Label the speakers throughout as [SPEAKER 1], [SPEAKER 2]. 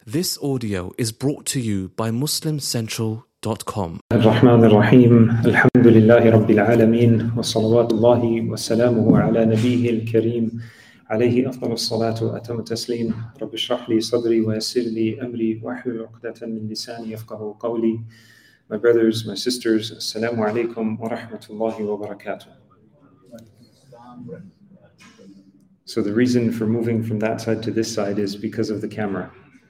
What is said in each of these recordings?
[SPEAKER 1] This audio is brought to you by MuslimCentral.com.
[SPEAKER 2] الرحمن الرحيم الحمد لله رب العالمين وصلوات الله وسلامه على نبيه الكريم عليه أفضل الصلاة وأتم التسليم رب اشرح لي صدري ويسر لي أمري واحلل عقدة من لساني يفقهوا قولي. My brothers, my sisters, Assalamu alaikum wa rahmatullahi wa barakatuh. So the reason for moving from that side to this side is because of the camera.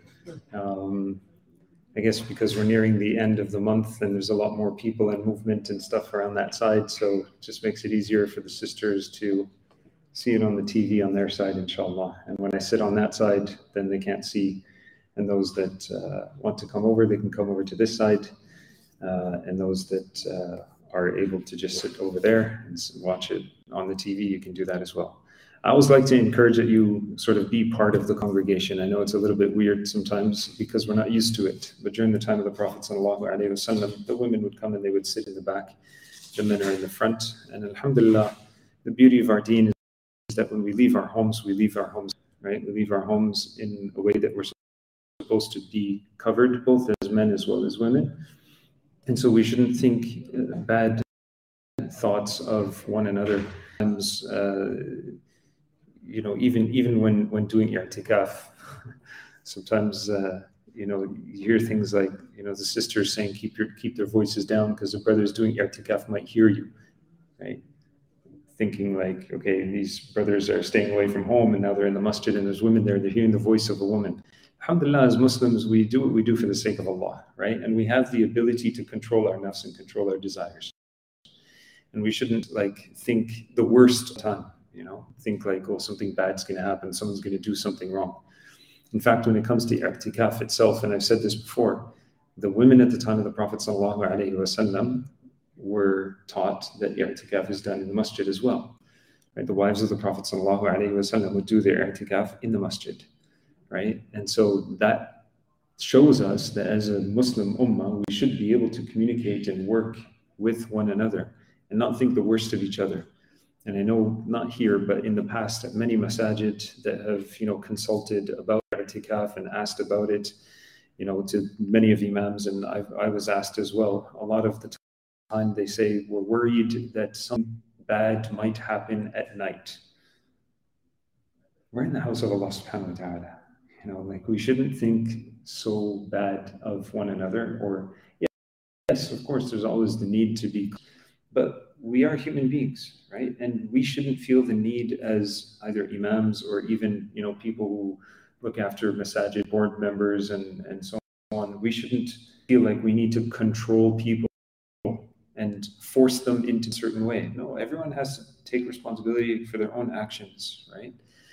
[SPEAKER 2] I guess because we're nearing the end of the month and there's a lot more people and movement and stuff around that side, so it just makes it easier for the sisters to see it on the TV on their side, inshallah. And when I sit on that side, then they can't see. And those that want to come over, they can come over to this side. And those that are able to just sit over there and watch it on the TV, you can do that as well. I always like to encourage that you sort of be part of the congregation. I know it's a little bit weird sometimes because we're not used to it, but during the time of the Prophet ﷺ, the women would come and they would sit in the back, the men are in the front. And alhamdulillah, the beauty of our deen is that when we leave our homes, right? We leave our homes in a way that we're supposed to be covered, both as men as well as women. And so we shouldn't think bad thoughts of one another. Even when doing i'tikaf, sometimes you hear things like the sisters saying keep their voices down because the brothers doing i'tikaf might hear you, right? Thinking like, okay, these brothers are staying away from home and now they're in the masjid and there's women there, they're hearing the voice of a woman. Alhamdulillah, as Muslims, we do what we do for the sake of Allah, right? And we have the ability to control our nafs and control our desires. And we shouldn't think the worst time, think like, oh, something bad's going to happen, someone's going to do something wrong. In fact, when it comes to i'tikaf itself, and I've said this before, the women at the time of the Prophet ﷺ were taught that i'tikaf is done in the masjid as well. Right? The wives of the Prophet ﷺ would do their i'tikaf in the masjid. Right? And so that shows us that as a Muslim ummah, we should be able to communicate and work with one another and not think the worst of each other. And I know not here, but in the past at many masajid that have, consulted about i'tikaf and asked about it, to many of imams, and I was asked as well. A lot of the time they say, we're worried that something bad might happen at night. We're in the house of Allah subhanahu wa ta'ala. We shouldn't think so bad of one another, or yes, of course, there's always the need to be, but we are human beings, right? And we shouldn't feel the need as either imams or even, people who look after masajid board members and so on. We shouldn't feel like we need to control people and force them into a certain way. No, everyone has to take responsibility for their own actions, right?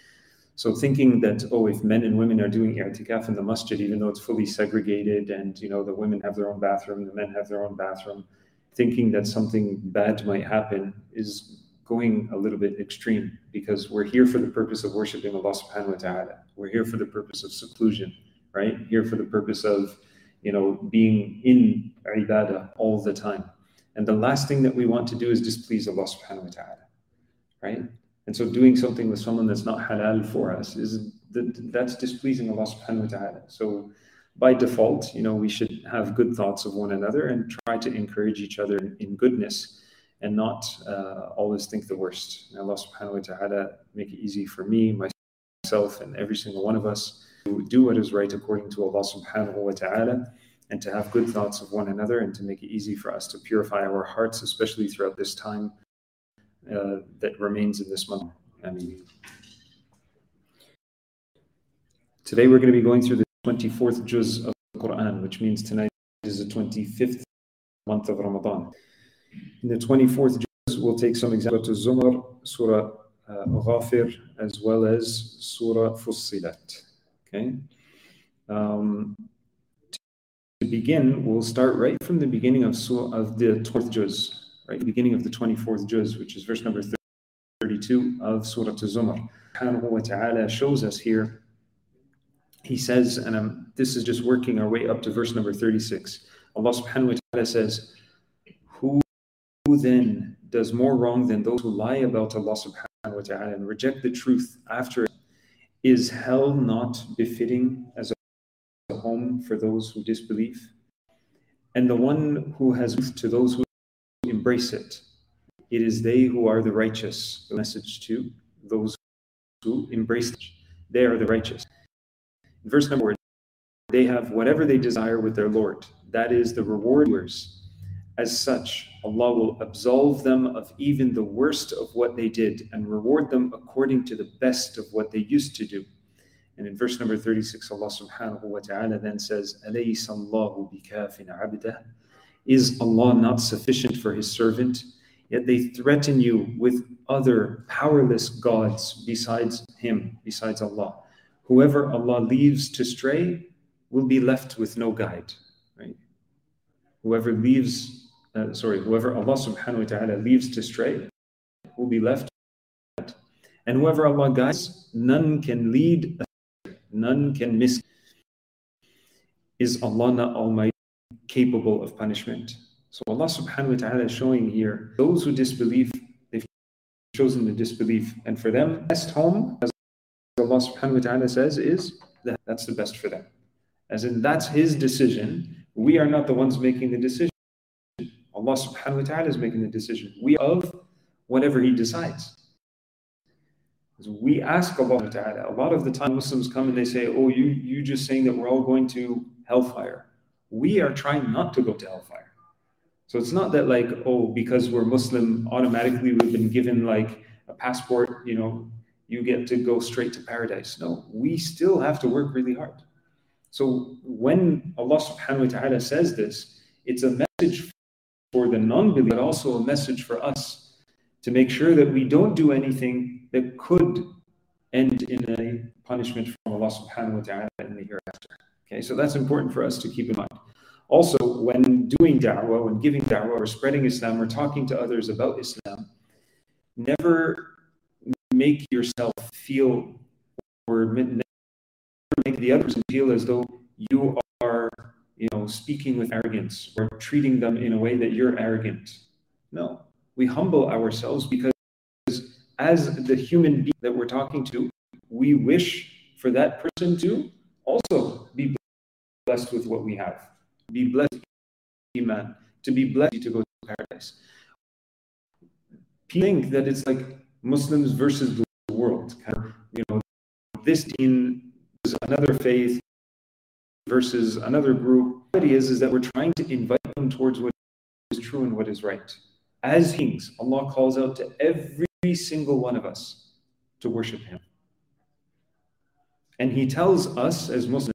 [SPEAKER 2] So thinking that, if men and women are doing i'tikaf in the masjid, even though it's fully segregated and, the women have their own bathroom, the men have their own bathroom, thinking that something bad might happen is going a little bit extreme, because we're here for the purpose of worshiping Allah subhanahu wa ta'ala. We're here for the purpose of seclusion, right? Here for the purpose of, being in ibadah all the time. And the last thing that we want to do is displease Allah subhanahu wa ta'ala, right? And so doing something with someone that's not halal for us that's displeasing Allah subhanahu wa ta'ala. So by default, we should have good thoughts of one another and try to encourage each other in goodness and not always think the worst. May Allah subhanahu wa ta'ala make it easy for me, myself, and every single one of us to do what is right according to Allah subhanahu wa ta'ala, and to have good thoughts of one another, and to make it easy for us to purify our hearts, especially throughout this time that remains in this month. Ameen. Today we're going to be going through the 24th juz of the Quran, which means tonight is the 25th month of Ramadan. In the 24th juz, we'll take some examples of Zumar, Surah Ghafir, as well as Surah Fussilat. Okay. To begin, we'll start right from the beginning of the 12th juz. Right, the beginning of the 24th juz, which is verse number 32 of Surah Zumar. Subhanahu wa ta'ala shows us here, he says, and this is just working our way up to verse number 36. Allah subhanahu wa ta'ala says, who then does more wrong than those who lie about Allah subhanahu wa ta'ala and reject the truth after it? Is hell not befitting as a home for those who disbelieve. And the one who has to those who embrace it. It is they who are the righteous. The message to those who embrace it. They are the righteous. Verse number 4, they have whatever they desire with their Lord. That is the rewarders. As such, Allah will absolve them of even the worst of what they did and reward them according to the best of what they used to do. And in verse number 36, Allah subhanahu wa ta'ala then says, أَلَيْسَ اللَّهُ بِكَافٍ عَبْدَهُ. Is Allah not sufficient for His servant? Yet they threaten you with other powerless gods besides Him, besides Allah. Whoever Allah leaves to stray will be left with no guide. Right? Whoever Allah subhanahu wa ta'ala leaves to stray will be left. And whoever Allah guides, none can lead, none can miss. Is Allah not Almighty, capable of punishment? So Allah subhanahu wa ta'ala is showing here, those who disbelieve, they've chosen to disbelieve. And for them, best home, as Allah subhanahu wa ta'ala says, is that's the best for them. As in, that's His decision. We are not the ones making the decision. Allah subhanahu wa ta'ala is making the decision. We are of whatever He decides. We ask Allah subhanahu wa ta'ala. A lot of the time Muslims come and they say, oh, you just saying that we're all going to hellfire. We are trying not to go to hellfire. So it's not that like, oh, because we're Muslim, automatically we've been given like a passport, you get to go straight to paradise. No, we still have to work really hard. So when Allah subhanahu wa ta'ala says this, it's a message for the non-believer, but also a message for us to make sure that we don't do anything that could end in a punishment from Allah subhanahu wa ta'ala in the hereafter. Okay, so that's important for us to keep in mind. Also, when doing da'wah, when giving da'wah or spreading Islam or talking to others about Islam, never make yourself feel or never make the others feel as though you are, speaking with arrogance or treating them in a way that you're arrogant. No, we humble ourselves because as the human being that we're talking to, we wish for that person to also be blessed with what we have. Be blessed, Iman, to be blessed to go to paradise. People think that it's like Muslims versus the world. This deen is another faith versus another group. The reality is that we're trying to invite them towards what is true and what is right. As kings, Allah calls out to every single one of us to worship Him. And He tells us as Muslims,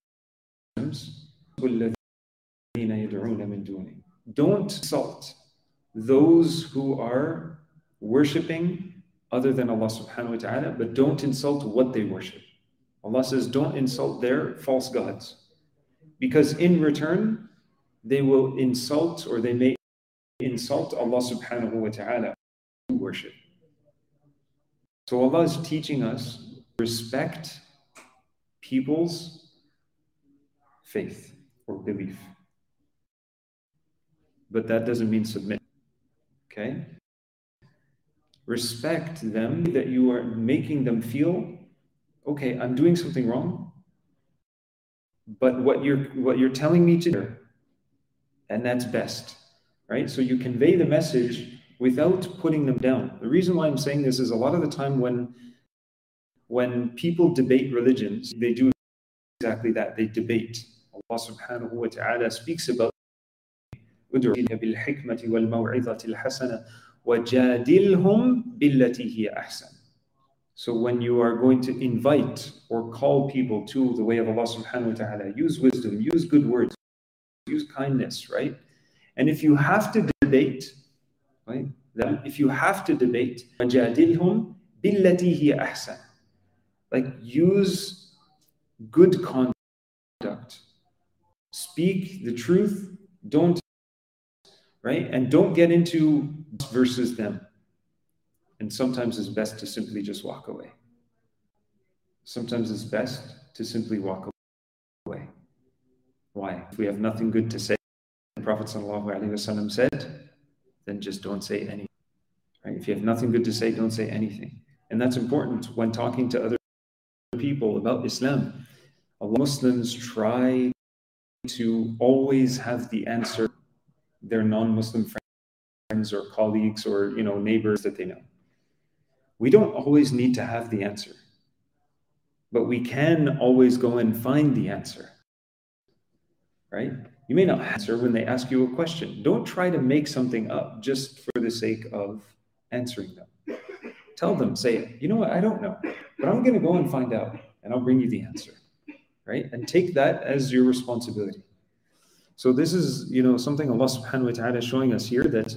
[SPEAKER 2] don't insult those who are worshipping other than Allah subhanahu wa ta'ala, but don't insult what they worship. Allah says, don't insult their false gods. Because in return, they will insult or they may insult Allah subhanahu wa ta'ala to worship. So Allah is teaching us respect people's faith or belief. But that doesn't mean submit. Okay? Respect them, that you are making them feel, okay, I'm doing something wrong, but what you're telling me to do, and that's best. Right? So you convey the message without putting them down. The reason why I'm saying this is a lot of the time when people debate religions, they do exactly that. They debate. Allah subhanahu wa ta'ala speaks about بالحكمة والموعظة الحسنة وجادلهم بالتي هي أحسن. So when you are going to invite or call people to the way of Allah subhanahu wa ta'ala, use wisdom, use good words, use kindness, right? And if you have to debate, right? If you have to debate, وجادلهم بالتي هي أحسن. Like use good conduct. Speak the truth, don't, right? And don't get into versus them. And sometimes it's best to simply just walk away. Sometimes it's best to simply walk away. Why? If we have nothing good to say, the Prophet ﷺ said, then just don't say anything. Right? If you have nothing good to say, don't say anything. And that's important when talking to other people about Islam. Muslims try to always have the answer their non-Muslim friends or colleagues or neighbors that they know. We don't always need to have the answer, but we can always go and find the answer, right? You may not answer when they ask you a question. Don't try to make something up just for the sake of answering them. Tell them, say, you know what, I don't know, but I'm going to go and find out, and I'll bring you the answer, right? And take that as your responsibility. So this is, something Allah subhanahu wa ta'ala is showing us here, that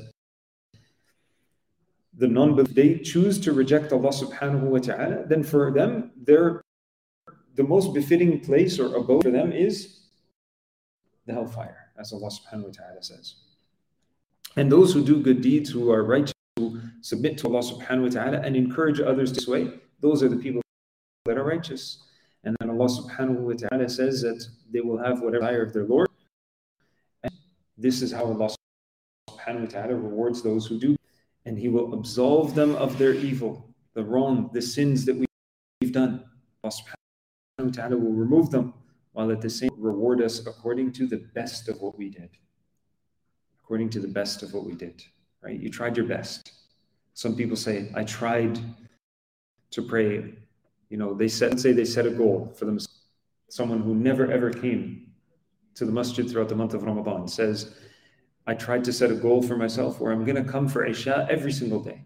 [SPEAKER 2] the non-believers, they choose to reject Allah subhanahu wa ta'ala, then for them, the most befitting place or abode for them is the hellfire, as Allah subhanahu wa ta'ala says. And those who do good deeds, who are righteous, who submit to Allah subhanahu wa ta'ala and encourage others this way, those are the people that are righteous. And then Allah subhanahu wa ta'ala says that they will have whatever desire of their Lord. And this is how Allah subhanahu wa ta'ala rewards those who do. And He will absolve them of their evil, the wrong, the sins that we've done. Allah subhanahu wa ta'ala will remove them, while at the same time reward us according to the best of what we did. According to the best of what we did, right? You tried your best. Some people say, I tried to pray. They set a goal for themselves. Someone who never ever came to the masjid throughout the month of Ramadan says, I tried to set a goal for myself where I'm going to come for Isha every single day.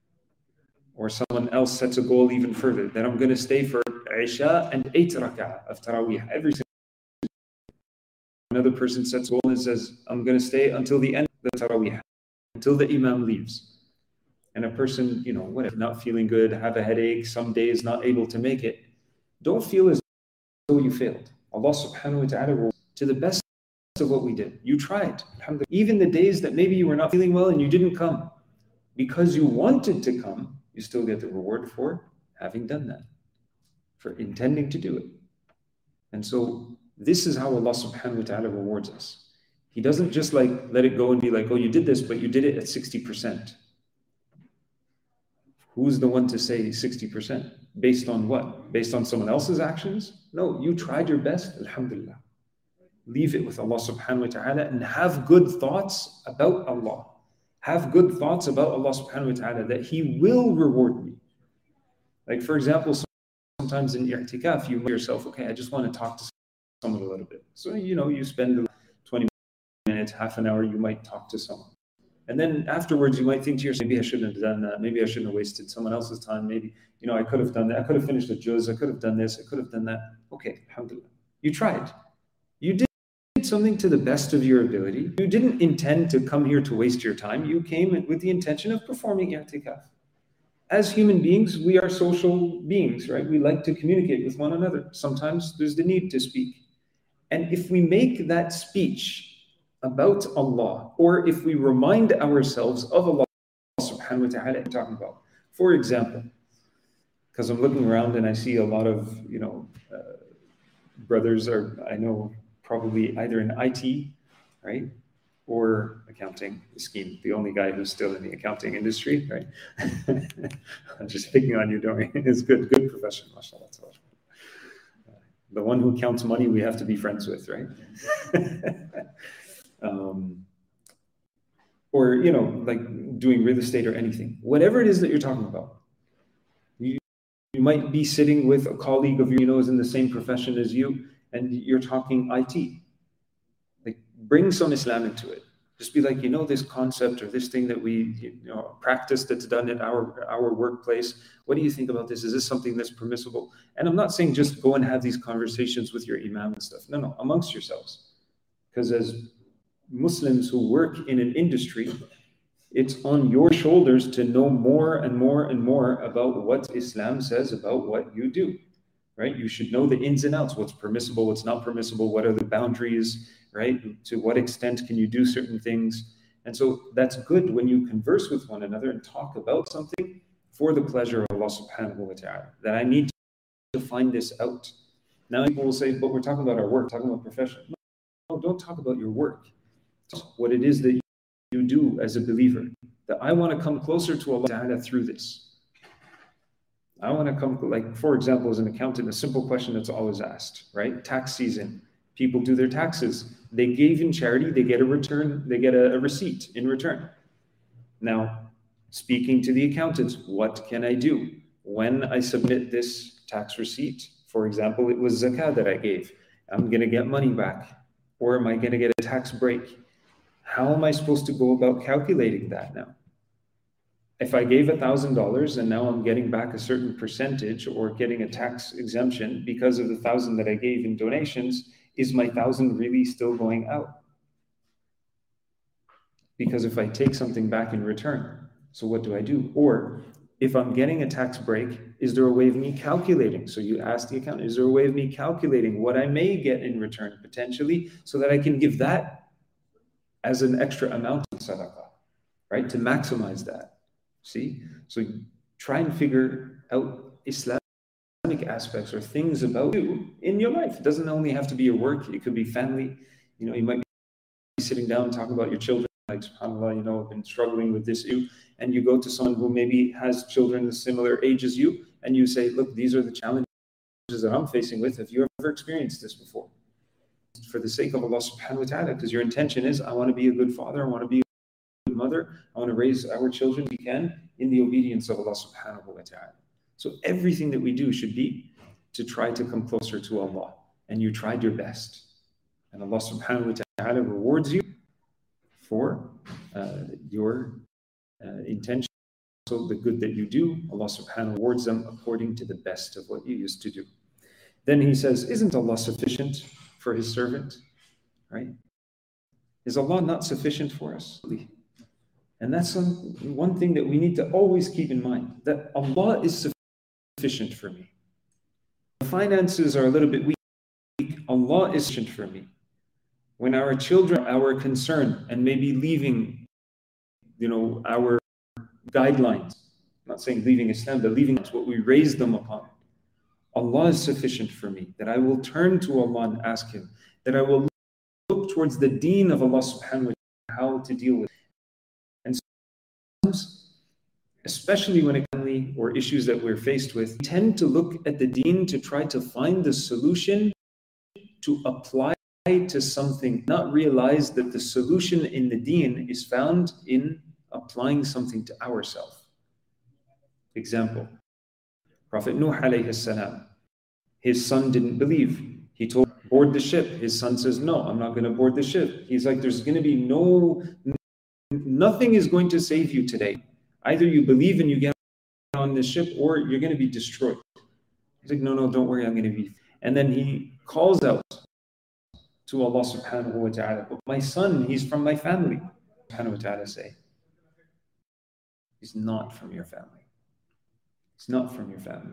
[SPEAKER 2] Or someone else sets a goal even further, that I'm going to stay for Isha and 8 rak'ah of Taraweeh every single day. Another person sets a goal and says, I'm going to stay until the end of the Taraweeh, until the Imam leaves. And a person, whatever, not feeling good, have a headache, some days not able to make it, don't feel as though you failed. Allah subhanahu wa ta'ala will, to the best of what we did. You tried. Even the days that maybe you were not feeling well and you didn't come, because you wanted to come, you still get the reward for having done that, for intending to do it. And so this is how Allah subhanahu wa ta'ala rewards us. He doesn't just let it go and be like, oh, you did this, but you did it at 60%. Who's the one to say 60%? Based on what? Based on someone else's actions? No, you tried your best, alhamdulillah. Leave it with Allah subhanahu wa ta'ala and have good thoughts about Allah. Have good thoughts about Allah subhanahu wa ta'ala, that He will reward me. Like, for example, sometimes in i'tikaf, you know yourself, okay, I just want to talk to someone a little bit. So, you spend 20 minutes, half an hour, you might talk to someone. And then afterwards, you might think to yourself, maybe I shouldn't have done that. Maybe I shouldn't have wasted someone else's time. Maybe, I could have done that. I could have finished a juz. I could have done this. I could have done that. Okay, alhamdulillah. You tried. You did something to the best of your ability. You didn't intend to come here to waste your time. You came with the intention of performing i'tikaf. As human beings, we are social beings, right? We like to communicate with one another. Sometimes there's the need to speak. And if we make that speech about Allah, or if we remind ourselves of Allah subhanahu wa ta'ala, talking about, for example, because I'm looking around and I see a lot of, brothers are, I know, probably either in IT, right, or accounting. Scheme, the only guy who's still in the accounting industry, right? I'm just picking on you, don't we? It's good profession, mashallah. The one who counts money, we have to be friends with, right? Or, like doing real estate or anything, whatever it is that you're talking about. You might be sitting with a colleague of you, is in the same profession as you, and you're talking IT. Like, bring some Islam into it. Just be like, this concept or this thing that we practice that's done at our workplace. What do you think about this? Is this something that's permissible? And I'm not saying just go and have these conversations with your imam and stuff. No, amongst yourselves. Because as Muslims who work in an industry, it's on your shoulders to know more and more and more about what Islam says about what you do, right? You should know the ins and outs, what's permissible, what's not permissible, what are the boundaries, right? To what extent can you do certain things? And so that's good when you converse with one another and talk about something for the pleasure of Allah subhanahu wa ta'ala, that I need to find this out. Now people will say, but we're talking about our work, talking about profession. No, don't talk about your work. What it is that you do as a believer, that I want to come closer to Allah Ta'ala through this. I want to come, like, for example, as an accountant, a simple question that's always asked, right? Tax season. People do their taxes. They gave in charity, they get a return, they get a receipt in return. Now, speaking to the accountants, what can I do? When I submit this tax receipt, for example, it was zakah that I gave, I'm going to get money back, or am I going to get a tax break? How am I supposed to go about calculating that now? If I gave $1,000 and now I'm getting back a certain percentage or getting a tax exemption because of the 1,000 that I gave in donations, is my 1,000 really still going out? Because if I take something back in return, so what do I do? Or if I'm getting a tax break, is there a way of me calculating? So you ask the accountant, is there a way of me calculating what I may get in return potentially so that I can give that as an extra amount of sadaqah, right? To maximize that. See? So try and figure out Islamic aspects or things about you in your life. It doesn't only have to be your work. It could be family. You might be sitting down and talking about your children. Like, subhanAllah, I've been struggling with this issue. And you go to someone who maybe has children the similar age as you, and you say, look, these are the challenges that I'm facing with. Have you ever experienced this before? For the sake of Allah subhanahu wa ta'ala, because your intention is, I want to be a good father, I want to be a good mother, I want to raise our children we can in the obedience of Allah subhanahu wa ta'ala. So everything that we do should be to try to come closer to Allah. And you tried your best. And Allah subhanahu wa ta'ala rewards you for your intention. So the good that you do, Allah subhanahu rewards them according to the best of what you used to do. Then he says, isn't Allah sufficient for his servant? Right? Is Allah not sufficient for us? And that's one thing that we need to always keep in mind, that Allah is sufficient for me. The finances are a little bit weak. Allah is sufficient for me. When our children are our concern and maybe leaving, our guidelines, I'm not saying leaving Islam, but leaving what we raised them upon. Allah is sufficient for me, that I will turn to Allah and ask Him, that I will look towards the deen of Allah subhanahu wa ta'ala, how to deal with it. And sometimes, especially when it comes to or issues that we're faced with, we tend to look at the deen to try to find the solution to apply to something, not realize that the solution in the deen is found in applying something to ourselves. Example, Prophet Nuh alayhi salam, his son didn't believe. He told, board the ship. His son says, no, I'm not going to board the ship. He's like, there's going to be nothing is going to save you today. Either you believe and you get on the ship, or you're going to be destroyed. He's like, no, don't worry, I'm going to be. And then he calls out to Allah subhanahu wa ta'ala, but my son, he's from my family. Subhanahu wa ta'ala say, he's not from your family. He's not from your family.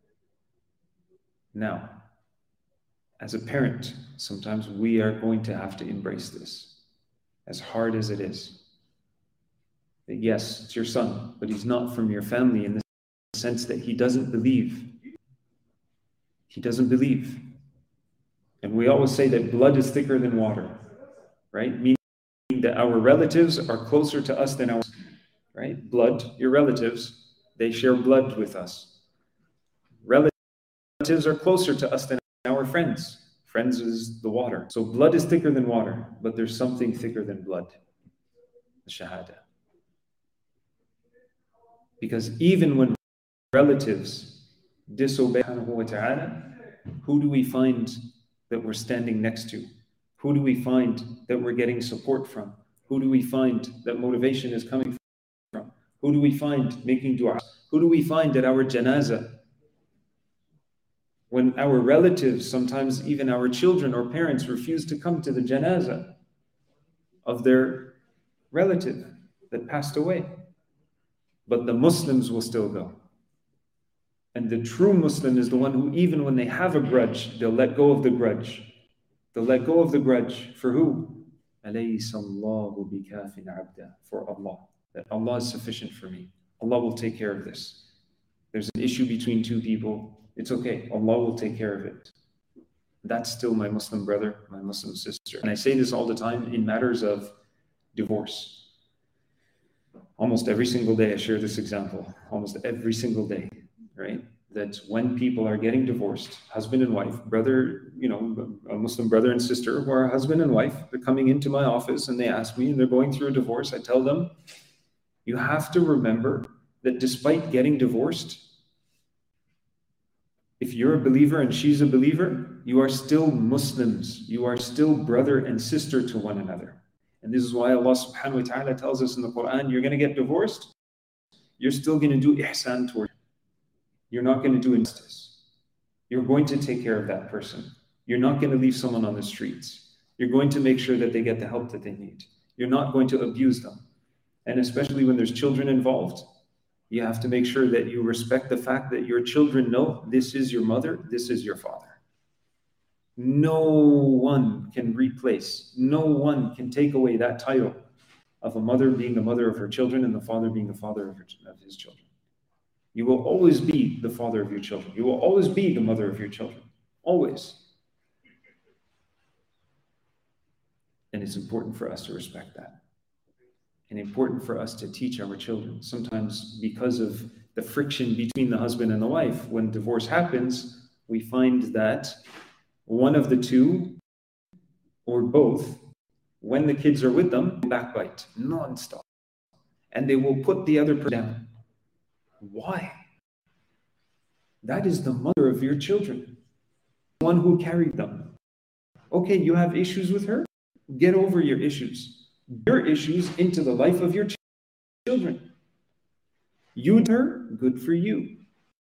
[SPEAKER 2] Now, as a parent, sometimes we are going to have to embrace this, as hard as it is. That yes, it's your son, but he's not from your family in the sense that he doesn't believe. He doesn't believe. And we always say that blood is thicker than water, right? Meaning that our relatives are closer to us than ours, right? Blood, your relatives, they share blood with us. Relatives are closer to us than our friends. Friends is the water. So blood is thicker than water, but there's something thicker than blood, the shahada. Because even when relatives disobey subhanahu wa ta'ala, who do we find that we're standing next to? Who do we find that we're getting support from? Who do we find that motivation is coming from? Who do we find making dua? Who do we find at our janazah? When our relatives, sometimes even our children or parents, refuse to come to the janazah of their relative that passed away. But the Muslims will still go. And the true Muslim is the one who, even when they have a grudge, they'll let go of the grudge. They'll let go of the grudge. For who? أَلَيْسَ اللَّهُ بِكَافٍ عَبْدًا. For Allah. That Allah is sufficient for me. Allah will take care of this. There's an issue between two people. It's okay. Allah will take care of it. That's still my Muslim brother, my Muslim sister. And I say this all the time in matters of divorce. Almost every single day I share this example. Almost every single day, right? that when people are getting divorced, husband and wife, brother, a Muslim brother and sister who are husband and wife, they're coming into my office and they ask me and they're going through a divorce. I tell them, you have to remember that despite getting divorced, if you're a believer and she's a believer, you are still Muslims. You are still brother and sister to one another. And this is why Allah subhanahu wa ta'ala tells us in the Quran, you're going to get divorced, you're still going to do ihsan toward her. You're not going to do injustice. You're going to take care of that person. You're not going to leave someone on the streets. You're going to make sure that they get the help that they need. You're not going to abuse them. And especially when there's children involved, you have to make sure that you respect the fact that your children know this is your mother, this is your father. No one can replace, no one can take away that title of a mother being the mother of her children and the father being the father of his children. You will always be the father of your children. You will always be the mother of your children. Always. And it's important for us to respect that. And important for us to teach our children. Sometimes because of the friction between the husband and the wife, when divorce happens, we find that one of the two or both, when the kids are with them, backbite non-stop. And they will put the other person down. Why? That is the mother of your children, the one who carried them. Okay, you have issues with her? Get over your issues. Your issues into the life of your children. You and her, good for you.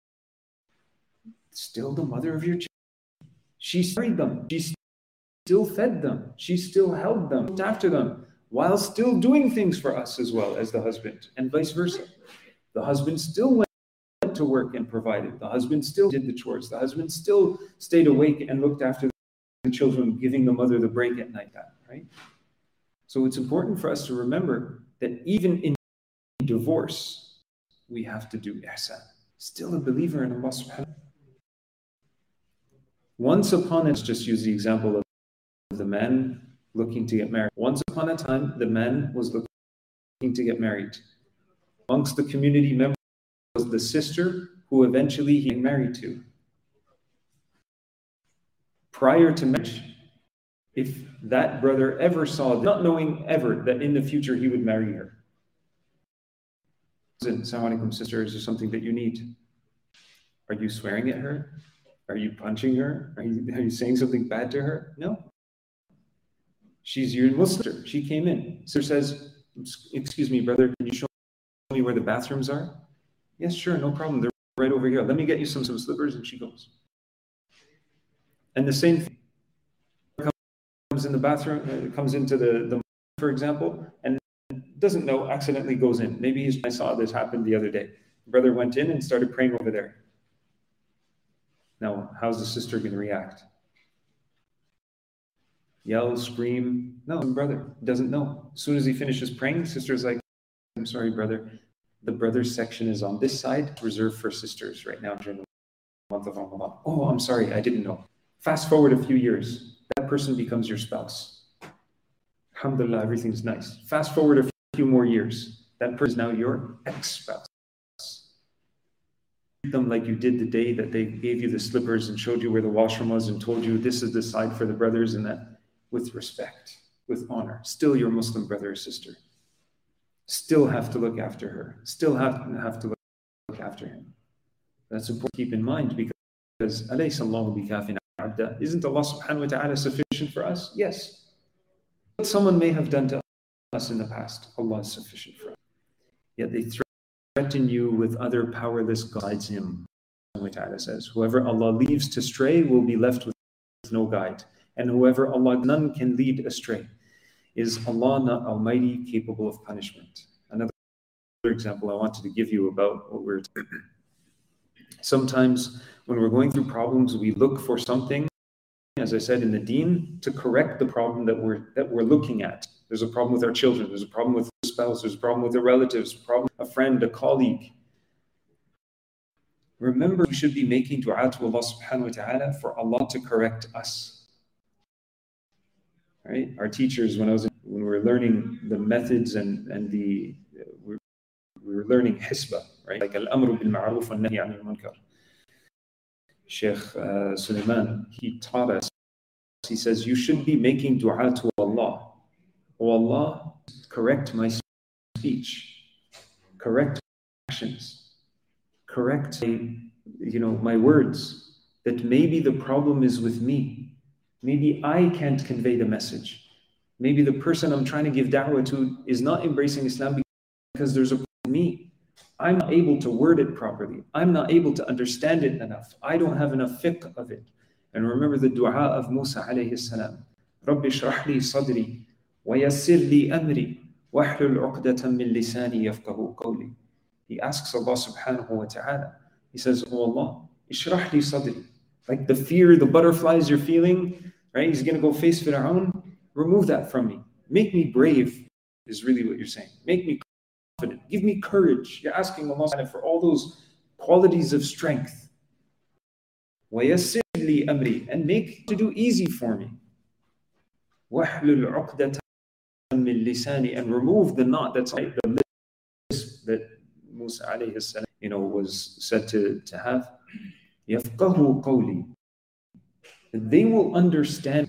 [SPEAKER 2] Still the mother of your children. She carried them. She still fed them. She still held them, looked after them, while still doing things for us as well as the husband, and vice versa. The husband still went to work and provided. The husband still did the chores. The husband still stayed awake and looked after the children, giving the mother the break at night, right? So it's important for us to remember that even in divorce, we have to do ihsan. Still a believer in Allah subhanahu wa ta'ala. Once upon a time, just use the example of the man looking to get married. Once upon a time, the man was looking to get married. Amongst the community members was the sister who eventually he married to. Prior to marriage, if that brother ever saw, not knowing ever that in the future he would marry her. Assalamu alaikum, sister, is there something that you need? Are you swearing at her? Are you punching her? Are you saying something bad to her? No. She's your Muslim. She came in. Sister says, excuse me, brother, can you show me where the bathrooms are? Yes, sure, no problem. They're right over here. Let me get you some slippers. And she goes. And the same thing comes in the bathroom, comes into the for example, and doesn't know, accidentally goes in. Maybe I saw this happen the other day. Brother went in and started praying over there. Now, how's the sister going to react? Yell, scream? No, brother doesn't know. As soon as he finishes praying, the sister's like, I'm sorry, brother. The brother's section is on this side, reserved for sisters right now during the month of Ramadan. Oh, I'm sorry, I didn't know. Fast forward a few years, that person becomes your spouse. Alhamdulillah, everything's nice. Fast forward a few more years, that person is now your ex-spouse. Treat them like you did the day that they gave you the slippers and showed you where the washroom was and told you this is the side for the brothers, and that with respect, with honor. Still your Muslim brother or sister. Still have to look after her. Still have to look after him. That's important to keep in mind, because أَلَيْسَ اللَّهُ بِكَافٍ عَبْدًا? Isn't Allah subhanahu wa ta'ala sufficient for us? Yes. What someone may have done to us in the past, Allah is sufficient for us. Yet they threaten you with other powerless guides him. Allah ta'ala says, whoever Allah leaves to stray will be left with no guide. And whoever Allah none can lead astray. Is Allah not Almighty, capable of punishment? Another example I wanted to give you about what we're talking about. Sometimes when we're going through problems, we look for something, as I said, in the deen, to correct the problem that we're looking at. There's a problem with our children, there's a problem with a spouse, there's a problem with a relative, a friend, a colleague. Remember, we should be making dua to Allah subhanahu wa ta'ala for Allah to correct us. Right? Our teachers, when we were learning the methods and we were learning hisbah, right? Like al-amru bil ma'ruf wa nahy anil munkar. Sheikh Sulaiman, he taught us, he says, you should be making dua to Allah. Oh Allah, correct my speech, correct my actions, correct my words, that maybe the problem is with me. Maybe I can't convey the message. Maybe the person I'm trying to give da'wah to is not embracing Islam because there's a problem with me. I'm not able to word it properly. I'm not able to understand it enough. I don't have enough fiqh of it. And remember the dua of Musa alayhi salam. Rabbi shrah li sadri wa yassir li amri wahlul 'uqdatan min lisani yafqahu qawli. He asks Allah subhanahu wa ta'ala. He says, oh Allah, ishrah li sadri. Like the fear, the butterflies you're feeling, right? He's going to go face Fir'aun. Remove that from me. Make me brave is really what you're saying. Make me confident. Give me courage. You're asking Allah for all those qualities of strength. وَيَسِّرْ لِي أَمْرِي, and make to do easy for me. وَاحْلُلْ عُقْدَةً مِّن لِسَانِي, and remove the knot that's like the lips that Musa alayhi salam, was said to have. يَفْقَهُ قَوْلِي, they will understand.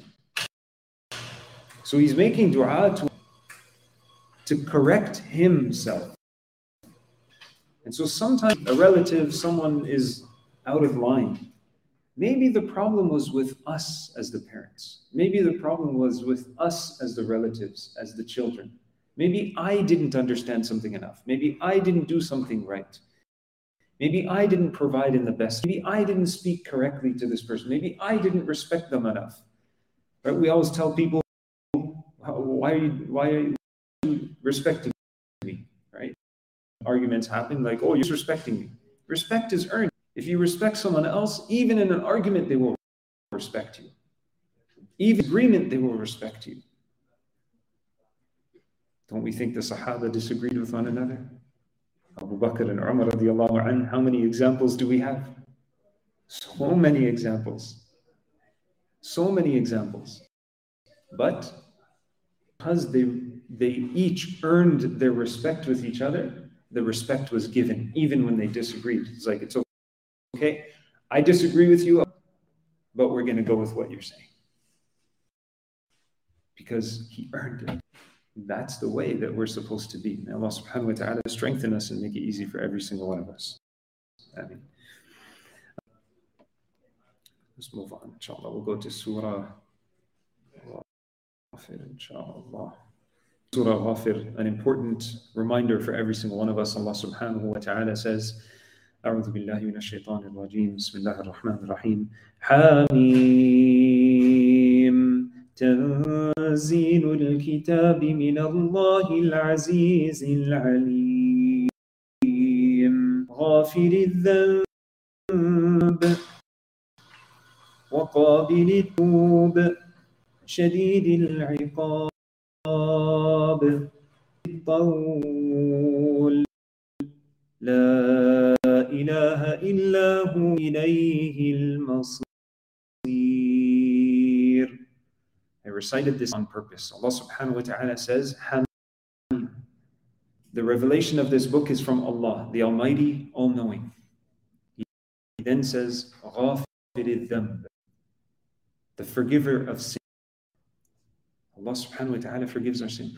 [SPEAKER 2] So he's making dua to correct himself. And so sometimes a relative, someone is out of line. Maybe the problem was with us as the parents. Maybe the problem was with us as the relatives, as the children. Maybe I didn't understand something enough. Maybe I didn't do something right. Maybe I didn't provide in the best. Maybe I didn't speak correctly to this person. Maybe I didn't respect them enough. Right? We always tell people, why are you respecting me? Right? Arguments happen like, oh, you're disrespecting me. Respect is earned. If you respect someone else, even in an argument, they will respect you. Even agreement, they will respect you. Don't we think the Sahaba disagreed with one another? Abu Bakr and Umar radiallahu anhu, how many examples do we have? So many examples. So many examples. But because they each earned their respect with each other, the respect was given, even when they disagreed. It's like, it's okay, I disagree with you, but we're going to go with what you're saying. Because he earned it. That's the way that we're supposed to be. May Allah subhanahu wa ta'ala strengthen us and make it easy for every single one of us. Ameen. Let's move on, inshallah. We'll go to Surah Ghafir, inshallah. Surah Ghafir, an important reminder for every single one of us. Allah subhanahu wa ta'ala says, أعوذ بالله من الشيطان الرجيم بسم الله الرحمن الرحيم حميم تنزيل الكتاب من الله العزيز العليم غافر الذنب وقابل التوب شديد العقاب الطول لا إله إلا هو إليه المصير. I recited this on purpose. Allah subhanahu wa ta'ala says, Hamim. The revelation of this book is from Allah, the Almighty, All-Knowing. He then says, Ghafir al-dhanb, the forgiver of sin. Allah subhanahu wa ta'ala forgives our sins.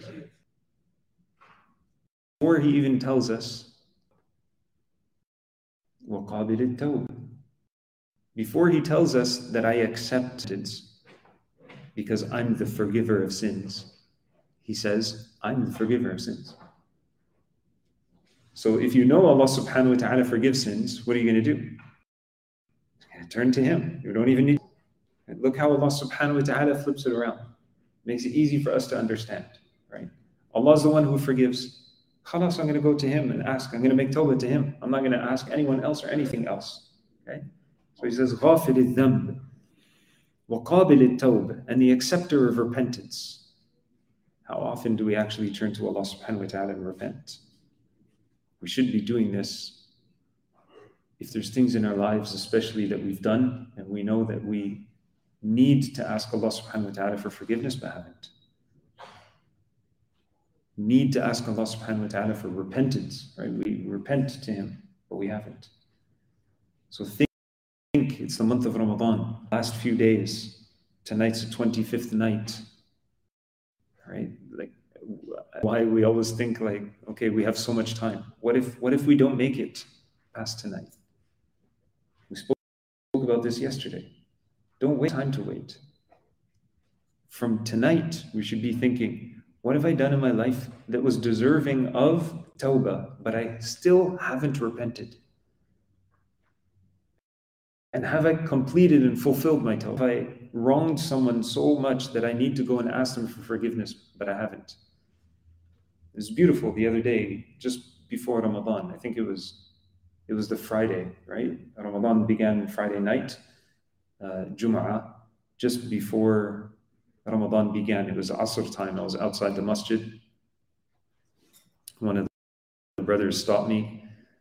[SPEAKER 2] Before He even tells us, وَقَابِلِ التَّوْبِ, before He tells us that I accept it because I'm the forgiver of sins, He says, I'm the forgiver of sins. So if you know Allah subhanahu wa ta'ala forgives sins, what are you going to do? You're going to turn to Him. You don't even need to. Look how Allah subhanahu wa ta'ala flips it around. Makes it easy for us to understand, right? Allah is the one who forgives. Khalas, I'm going to go to Him and ask. I'm going to make tawbah to Him. I'm not going to ask anyone else or anything else. Okay? So He says, غَافِرِ الذَّنْبِ وَقَابِلِ التَّوْبِ, and the acceptor of repentance. How often do we actually turn to Allah subhanahu wa ta'ala and repent? We should be doing this. If there's things in our lives, especially that we've done, and we know that we need to ask Allah subhanahu wa ta'ala for forgiveness, but haven't. Need to ask Allah subhanahu wa ta'ala for repentance, right? We repent to Him, but we haven't. So think it's the month of Ramadan, last few days. Tonight's the 25th night, right? Like, why we always think like, okay, we have so much time. What if we don't make it past tonight? We spoke about this yesterday. Don't wait time to wait. From tonight, we should be thinking, what have I done in my life that was deserving of tawbah, but I still haven't repented? And have I completed and fulfilled my tawbah? Have I wronged someone so much that I need to go and ask them for forgiveness, but I haven't? It was beautiful the other day, just before Ramadan. I think it was the Friday, right? Ramadan began Friday night, Jum'ah, just before Ramadan began. It was Asr time. I was outside the masjid. One of the brothers stopped me,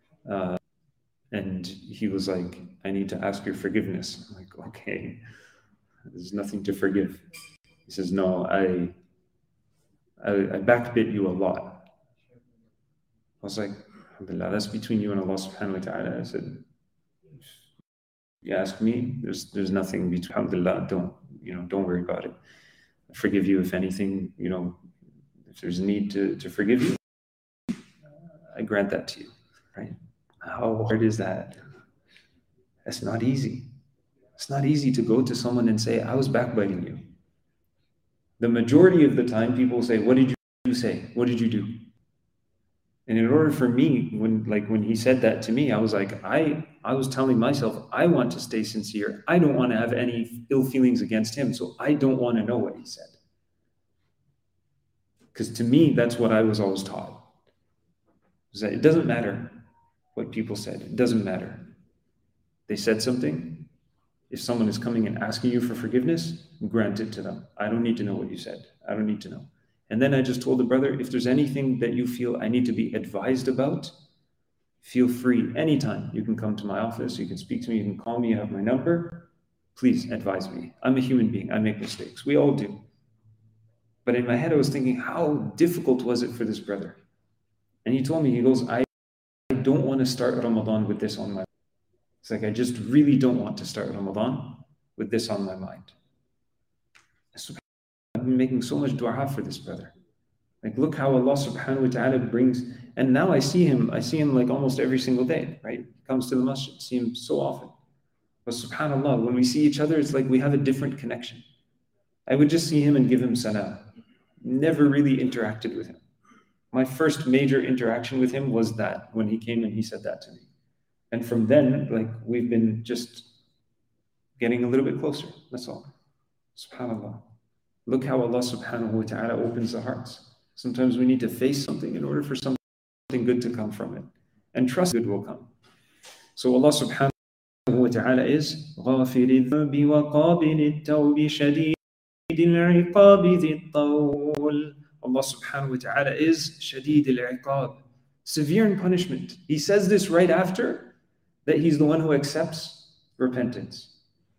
[SPEAKER 2] and he was like, I need to ask your forgiveness. I'm like, okay, there's nothing to forgive. He says, no, I backbit you a lot. I was like, alhamdulillah, that's between you and Allah subhanahu wa ta'ala. I said, you ask me, there's nothing between, alhamdulillah, don't worry about it. I forgive you if anything, if there's a need to forgive you, I grant that to you, right? How hard is that? That's not easy. It's not easy to go to someone and say, I was backbiting you. The majority of the time people say, what did you say? What did you do? And in order for me, when he said that to me, I was like, I was telling myself, I want to stay sincere. I don't want to have any ill feelings against him. So I don't want to know what he said. Because to me, that's what I was always taught. Is that it doesn't matter what people said. It doesn't matter. They said something. If someone is coming and asking you for forgiveness, grant it to them. I don't need to know what you said. I don't need to know. And then I just told the brother, if there's anything that you feel I need to be advised about, feel free anytime. You can come to my office, you can speak to me, you can call me, you have my number. Please advise me. I'm a human being. I make mistakes. We all do. But in my head, I was thinking, how difficult was it for this brother? And he told me, he goes, I don't want to start Ramadan with this on my mind. It's like, I just really don't want to start Ramadan with this on my mind. I've been making so much dua for this brother. Like, look how Allah subhanahu wa ta'ala brings, and now I see him like almost every single day, right? He comes to the masjid, see him so often. But subhanAllah, when we see each other, it's like we have a different connection. I would just see him and give him salam. Never really interacted with him. My first major interaction with him was that, when he came and he said that to me. And from then, like, we've been just getting a little bit closer. That's all. SubhanAllah. Look how Allah subhanahu wa ta'ala opens the hearts. Sometimes we need to face something in order for something good to come from it. And trust good will come. So Allah subhanahu wa ta'ala is غَافِرِ الذَّنْبِ وَقَابِلِ التَّوْبِ شَدِيدِ الْعِقَابِ ذِي الطَّوْلِ. Allah subhanahu wa ta'ala is شَدِيدِ الْعِقَابِ, severe in punishment. He says this right after that he's the one who accepts repentance.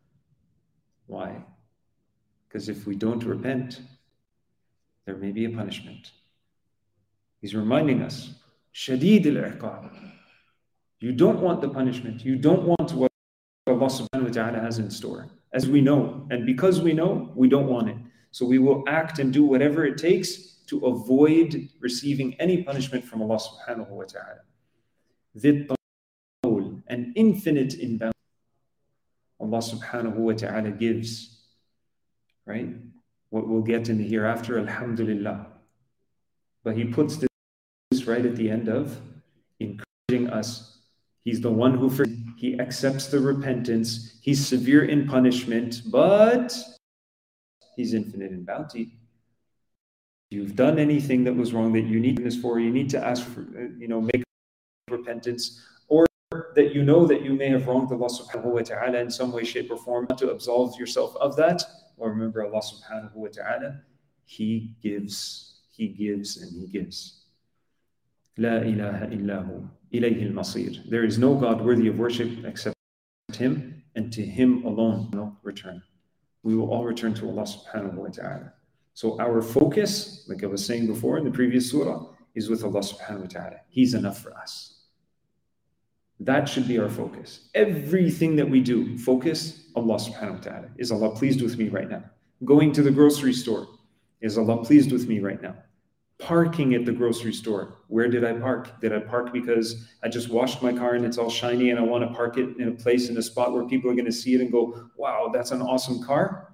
[SPEAKER 2] Why? Because if we don't repent, there may be a punishment. He's reminding us, شَدِيدِ الْعِقَابِ. You don't want the punishment. You don't want what Allah subhanahu wa ta'ala has in store. As we know, and because we know, we don't want it. So we will act and do whatever it takes to avoid receiving any punishment from Allah subhanahu wa ta'ala. ذِي الطَّوْلِ, an infinite in bounty. Allah subhanahu wa ta'ala gives, right? What we'll get in the hereafter, alhamdulillah. But he puts this right at the end of encouraging us. He's the one who forgives. He accepts the repentance. He's severe in punishment, but he's infinite in bounty. If you've done anything that was wrong that you need this for, you need to ask for, make repentance, or that you know that you may have wronged Allah subhanahu wa ta'ala in some way, shape, or form, to absolve yourself of that. Or remember Allah subhanahu wa ta'ala, He gives, and He gives. La ilaha illahu, ilayhi al-masir. There is no God worthy of worship except Him, and to Him alone will return. We will all return to Allah subhanahu wa ta'ala. So our focus, like I was saying before in the previous surah, is with Allah subhanahu wa ta'ala. He's enough for us. That should be our focus. Everything that we do, focus, Allah subhanahu wa ta'ala. Is Allah pleased with me right now? Going to the grocery store, is Allah pleased with me right now? Parking at the grocery store, where did I park? Did I park because I just washed my car and it's all shiny and I want to park it in a place, in a spot where people are going to see it and go, wow, that's an awesome car?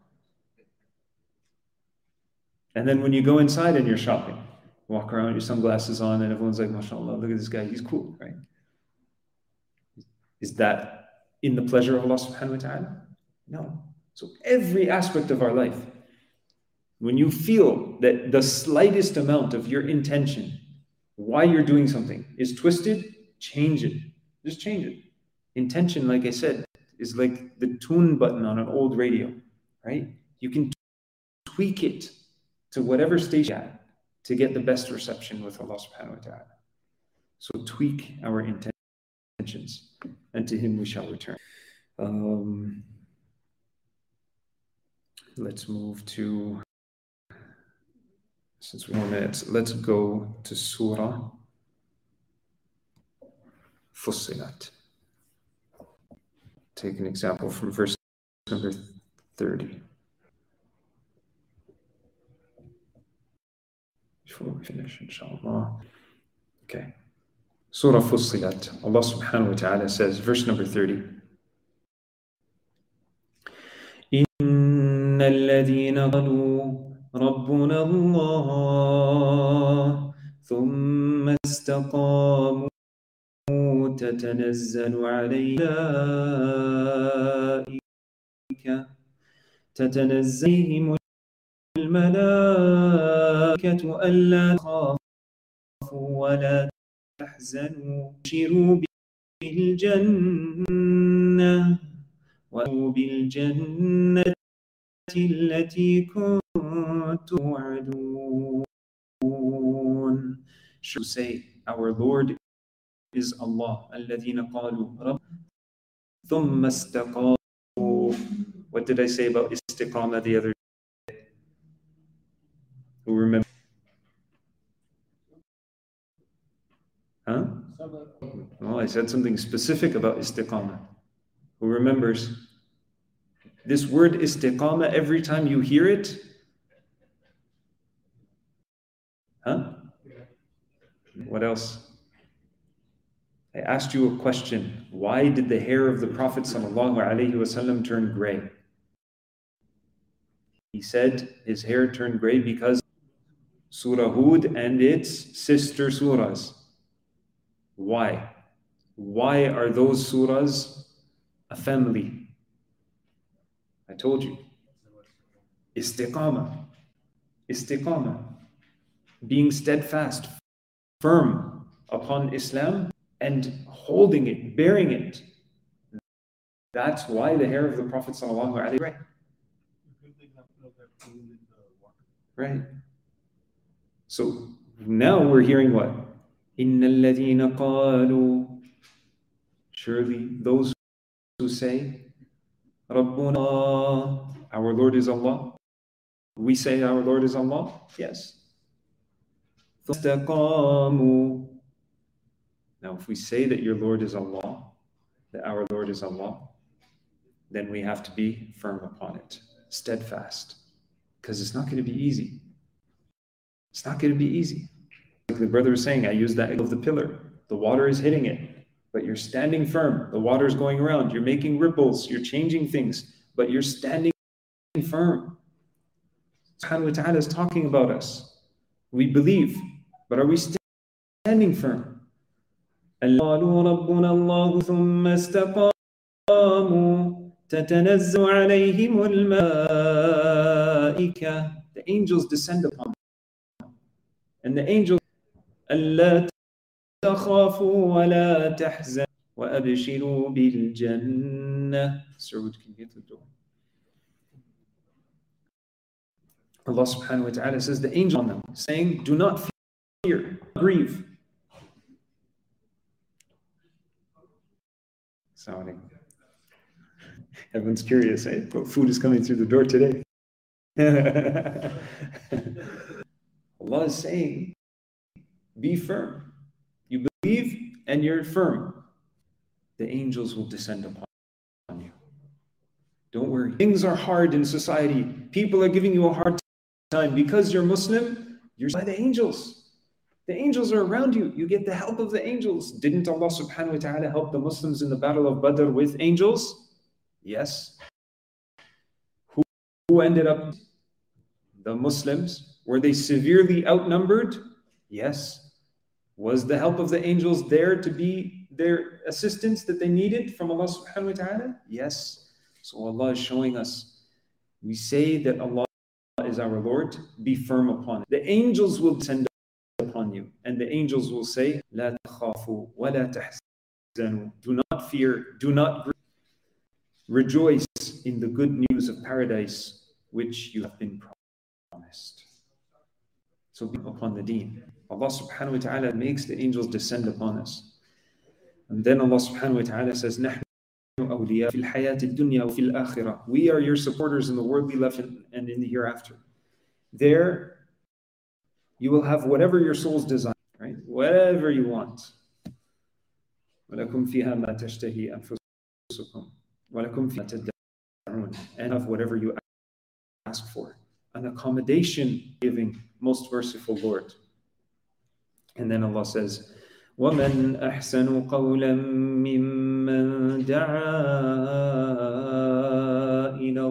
[SPEAKER 2] And then when you go inside and you're shopping, walk around with your sunglasses on and everyone's like, mashallah, look at this guy, he's cool, right? Is that in the pleasure of Allah subhanahu wa ta'ala? No. So every aspect of our life, when you feel that the slightest amount of your intention, why you're doing something, is twisted, change it. Just change it. Intention, like I said, is like the tune button on an old radio, right? You can tweak it to whatever station you're at to get the best reception with Allah subhanahu wa ta'ala. So tweak our intentions, and to Him we shall return. Let's move to, since we have 4 minutes, let's go to Surah Fussilat. Take an example from verse number 30. Before we finish, inshallah. Okay. Surah Fussilat. Allah subhanahu wa ta'ala says, verse number 30. إِنَّ الَّذِينَ قَالُوا رَبُّنَا اللَّهُ ثُمَّ اسْتَقَامُوا تَتَنَزَّلُ عليهم الملائكة ألا تخافوا ولا تحزنوا وابشروا بالجنة التي كنتم توعدون. Should say, our Lord is Allah. الذين قالوا رب ثم استقاموا. What did I say about istiqamah the other day? Who remember? Huh? Oh, I said something specific about istiqamah. Who remembers? This word istiqamah, every time you hear it, huh? What else? I asked you a question. Why did the hair of the Prophet ﷺ turn gray? He said his hair turned gray because Surah Hud and its sister surahs. Why? Why are those surahs a family? I told you. Istiqamah. Istiqamah. Being steadfast, firm upon Islam and holding it, bearing it. That's why the hair of the Prophet ﷺ, right? Right. So now we're hearing what? إِنَّ الَّذِينَ قَالُوا. Surely those who say, رَبُّنَا, our Lord is Allah. We say our Lord is Allah? Yes. فَاسْتَقَامُوا. Now if we say that your Lord is Allah, that our Lord is Allah, then we have to be firm upon it, steadfast. Because it's not going to be easy. It's not going to be easy. Like the brother was saying, I use that of the pillar. The water is hitting it, but you're standing firm. The water is going around. You're making ripples. You're changing things, but you're standing firm. Subhanahu wa ta'ala is talking about us. We believe, but are we standing firm? قالوا ربنا الله ثم استقاموا تتنزل عليهم الملائكة. The angels descend upon them. And the angels, ألا تخافوا ولا تحزنوا وأبشروا بالجنة. Sir, would you get the door? Allah subhanahu wa ta'ala says the angel on them, saying, do not fear, grieve. Assalamu alaikum. Everyone's curious, eh? What food is coming through the door today? Allah is saying, be firm. You believe and you're firm. the angels will descend upon you. Don't worry. Things are hard in society. People are giving you a hard time. Because you're Muslim, you're by the angels. The angels are around you. You get the help of the angels. Didn't Allah subhanahu wa ta'ala help the Muslims in the Battle of Badr with angels? Yes. Who ended up? The Muslims. Were they severely outnumbered? Yes. Was the help of the angels there to be their assistance that they needed from Allah subhanahu wa ta'ala? Yes. So Allah is showing us, we say that Allah is our Lord, be firm upon it. The angels will descend upon you, and the angels will say, لا تخافوا ولا تحزنوا. Do not fear, do not grieve. Rejoice in the good news of paradise which you have been promised. So be upon the deen. Allah subhanahu wa ta'ala makes the angels descend upon us. And then Allah subhanahu wa ta'ala says, نحن أولياء في الحياة الدنيا وفي الآخرة. We are your supporters in the worldly life and in the hereafter. There, you will have whatever your souls desire, right? Whatever you want. وَلَكُمْ فِيهَا مَا تَشْتَهِي أَنفُسُكُمْ وَلَكُمْ فِيهَا تَدَّعُونَ. And have whatever you ask for. An accommodation giving, most merciful Lord. And then Allah says, وَمَنْ أَحْسَنُ قَوْلًا مِّمَّنْ دَعَا إِلَى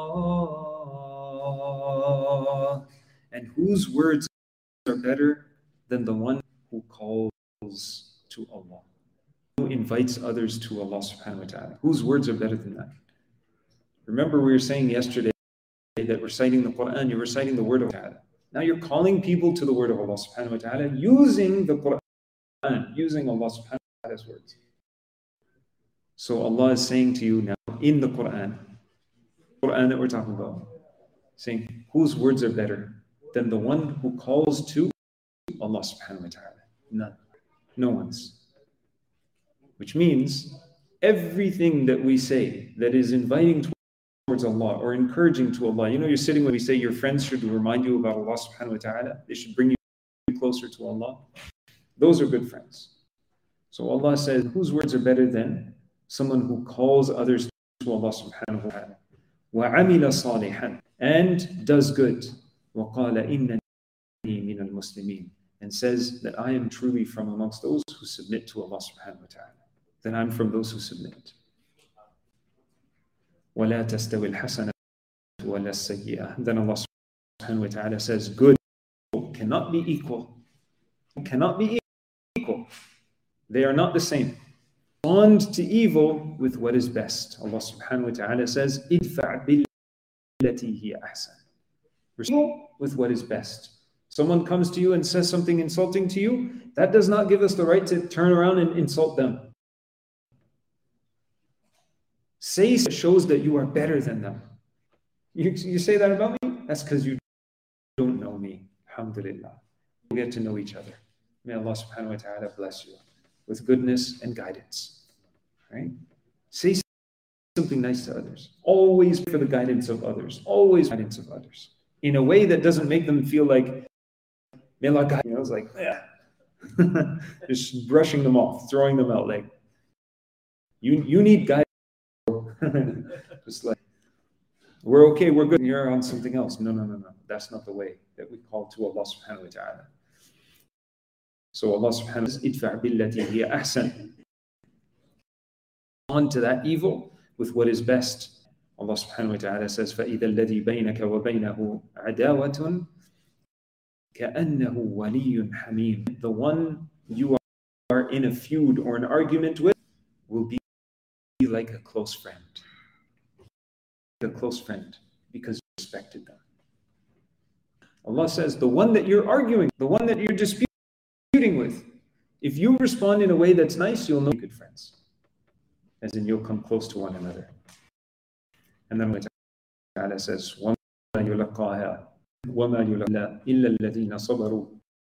[SPEAKER 2] اللَّهِ. And whose words are better than the one who calls to Allah, who invites others to Allah subhanahu wa ta'ala? Whose words are better than that? Remember we were saying yesterday that reciting the Quran, you're reciting the word of Allah. Now you're calling people to the word of Allah subhanahu wa ta'ala using the Quran, using Allah subhanahu wa ta'ala's words. So Allah is saying to you now in the Quran that we're talking about, saying whose words are better than the one who calls to Allah subhanahu wa ta'ala? None. No one's. Which means everything that we say that is inviting towards Allah or encouraging to Allah. You know, you're sitting when we say your friends should remind you about Allah subhanahu wa ta'ala. They should bring you closer to Allah. Those are good friends. So Allah says, whose words are better than someone who calls others to Allah subhanahu wa ta'ala? وَعَمِلَ صَالِحًا. And does good. وَقَالَ إِنَّنِي مِنَ الْمُسْلِمِينَ. And says that I am truly from amongst those who submit to Allah subhanahu wa ta'ala. That I'm from those who submit. وَلَا تَسْتَوِي الْحَسَنَةُ وَلَا السَّيِّئَةُ. Then Allah subhanahu wa ta'ala says, good cannot be equal. Cannot be equal. They are not the same. Respond to evil with what is best. Allah subhanahu wa ta'ala says, idfa' billati hiya ahsan. Respond with what is best. Someone comes to you and says something insulting to you, that does not give us the right to turn around and insult them. Say it shows that you are better than them. You say that about me? That's because you don't know me. Alhamdulillah. We'll get to know each other. May Allah subhanahu wa ta'ala bless you with goodness and guidance. Right? Say something nice to others. Always for the guidance of others. Always guidance of others. In a way that doesn't make them feel like, may Allah guide you. It's like, yeah. Just brushing them off, throwing them out. Like, you need guidance. Just like, we're okay, we're good, you're on something else. No. That's not the way that we call to Allah subhanahu wa ta'ala. So Allah subhanahu wa ta'ala says, idfa' billati hiya ahsan. On to that evil with what is best. Allah subhanahu wa ta'ala says, فَإِذَا الَّذِي بَيْنَكَ وَبَيْنَهُ عَدَاوَةٌ كَأَنَّهُ وَلِيٌّ حَمِيمٌ. The one you are in a feud or an argument with will be like a close friend. A close friend, because you respected them. Allah says, the one that you're arguing, the one that you're disputing with, if you respond in a way that's nice, you'll know you're good friends. As in, you'll come close to one another. And then Allah says, وَمَا يُلَقَّاهَا وَمَا يُلَقَّاهَا إِلَّا الَّذِينَ صَبَرُوا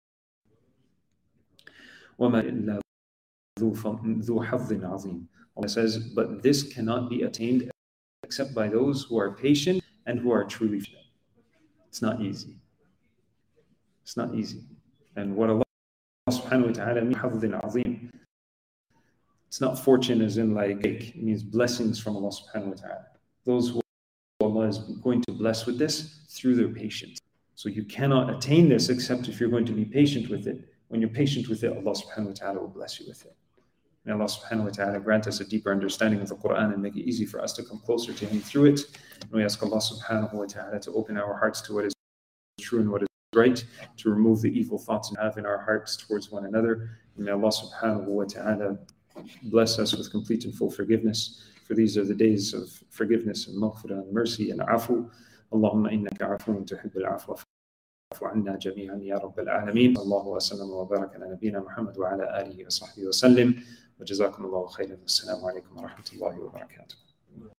[SPEAKER 2] وَمَا إِلَّا ذُو حَظٍّ عَظِيمٍ. Allah says, but this cannot be attained except by those who are patient and who are truly patient. It's not easy. It's not easy. And what Allah subhanahu wa ta'ala means, حَظٍّ عَظِيمٍ, It's not fortune as in like, it means blessings from Allah subhanahu wa ta'ala. Those who Allah is going to bless with this through their patience. So you cannot attain this except if you're going to be patient with it. When you're patient with it, Allah subhanahu wa ta'ala will bless you with it. May Allah subhanahu wa ta'ala grant us a deeper understanding of the Quran and make it easy for us to come closer to Him through it. And we ask Allah subhanahu wa ta'ala to open our hearts to what is true and what is right, to remove the evil thoughts we have in our hearts towards one another. And may Allah subhanahu wa ta'ala bless us with complete and full forgiveness. For these are the days of forgiveness and maghfirah and mercy and afu. Allahumma innaka afuun tuhibbul afwa fa'fu anna jami'an ya rabbal alameen. Allahu wa sallam wa baraka ala nabiyyina Muhammad wa ala alihi wa sahbihi wa sallim. Wa jazakumullahu khairan. Assalamu alaikum wa rahmatullahi wa barakatuh.